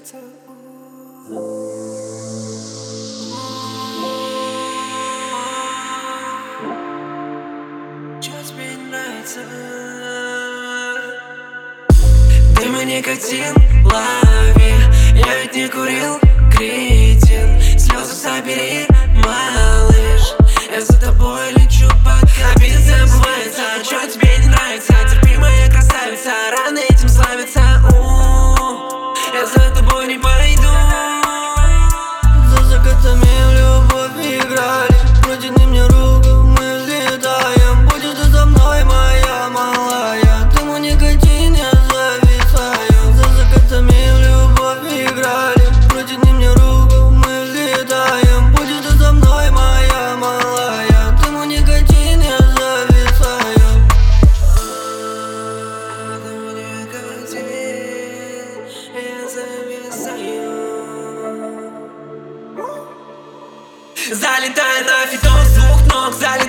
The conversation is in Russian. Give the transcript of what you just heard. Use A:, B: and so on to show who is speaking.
A: нравится. Чё тебе не нравится? Дым и никотин, лови. Я ведь не курил, кретин. Слезы собери, малыш. Я за тобой лечу, пока обида забывается. Чё тебе не нравится? Терпи, моя красавица, рано этим славится. Я за тобой не пойду.
B: За закатами в любовь играли, протяни мне руку, мы взлетаем. Будешь ты за мной, моя малая, ты мой никотин, я зависаю. За закатами в любовь играли, протяни мне руку, мы взлетаем. Будешь ты за мной, моя малая, ты мой никотин, я зависаю.
A: Ты мой никотин, я зависаю. Залетай на фитон с двух ног, залетай.